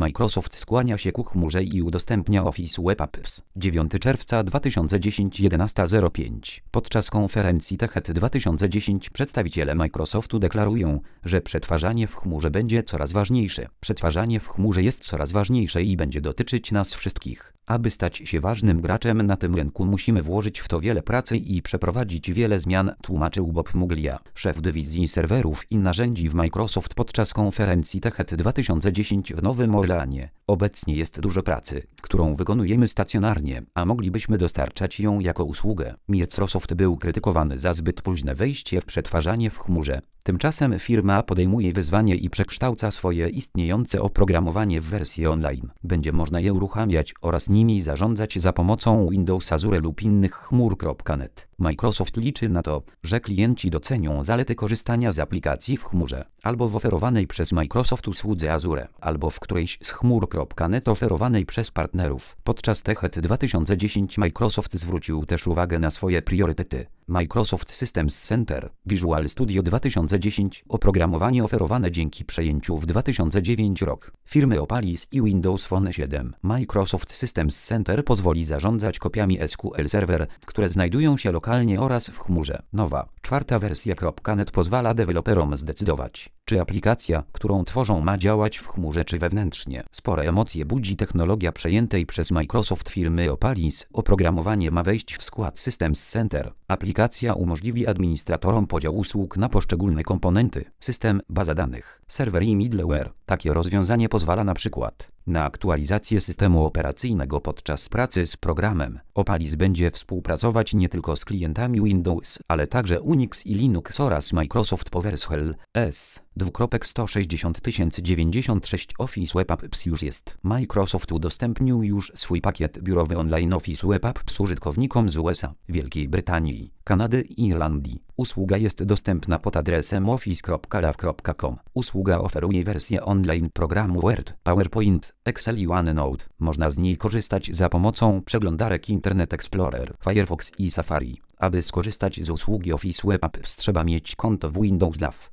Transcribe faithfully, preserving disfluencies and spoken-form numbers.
Microsoft skłania się ku chmurze i udostępnia Office Web Apps. dziewiątego czerwca dwa tysiące dziesiątego jedenasta zero pięć. Podczas konferencji TechEd dwa tysiące dziesięć przedstawiciele Microsoftu deklarują, że przetwarzanie w chmurze będzie coraz ważniejsze. Przetwarzanie w chmurze jest coraz ważniejsze i będzie dotyczyć nas wszystkich. Aby stać się ważnym graczem na tym rynku, musimy włożyć w to wiele pracy i przeprowadzić wiele zmian, tłumaczył Bob Muglia, szef dywizji serwerów i narzędzi w Microsoft podczas konferencji TechEd dwa tysiące dziesięć w Nowym Orleanie. Obecnie jest dużo pracy, którą wykonujemy stacjonarnie, a moglibyśmy dostarczać ją jako usługę. Microsoft był krytykowany za zbyt późne wejście w przetwarzanie w chmurze. Tymczasem firma podejmuje wyzwanie i przekształca swoje istniejące oprogramowanie w wersję online. Będzie można je uruchamiać oraz nimi zarządzać za pomocą Windows Azure lub innych chmur kropka net. Microsoft liczy na to, że klienci docenią zalety korzystania z aplikacji w chmurze, albo w oferowanej przez Microsoft usłudze Azure, albo w którejś z chmur kropka net oferowanej przez partnerów. Podczas TechEd dwa tysiące dziesięć Microsoft zwrócił też uwagę na swoje priorytety. Microsoft Systems Center, Visual Studio dwa tysiące dziesięć, oprogramowanie oferowane dzięki przejęciu w dwa tysiące dziewiątym rok firmy Opalis i Windows Phone siedem. Microsoft Systems Center pozwoli zarządzać kopiami S Q L Server, które znajdują się lokalnie oraz w chmurze. Nowa, czwarta wersja .NET pozwala deweloperom zdecydować, czy aplikacja, którą tworzą, ma działać w chmurze czy wewnętrznie. Spore emocje budzi technologia przejętej przez Microsoft firmy Opalis. Oprogramowanie ma wejść w skład Systems Center. Aplikacja umożliwi administratorom podział usług na poszczególne komponenty, system, baza danych, serwer i middleware. Takie rozwiązanie pozwala na przykład na aktualizację systemu operacyjnego podczas pracy z programem. Opalis będzie współpracować nie tylko z klientami Windows, ale także Unix i Linux oraz Microsoft PowerShell S. sto sześćdziesiąt tysięcy dziewięćdziesiąt sześć Office Web Apps już jest. Microsoft udostępnił już swój pakiet biurowy online Office Web Apps użytkownikom z U S A, Wielkiej Brytanii, Kanady i Irlandii. Usługa jest dostępna pod adresem office kropka law kropka com. Usługa oferuje wersję online programu Word, PowerPoint, Excel i OneNote. Można z niej korzystać za pomocą przeglądarek Internet Explorer, Firefox i Safari. Aby skorzystać z usługi Office Web Apps, trzeba mieć konto w Windows Live.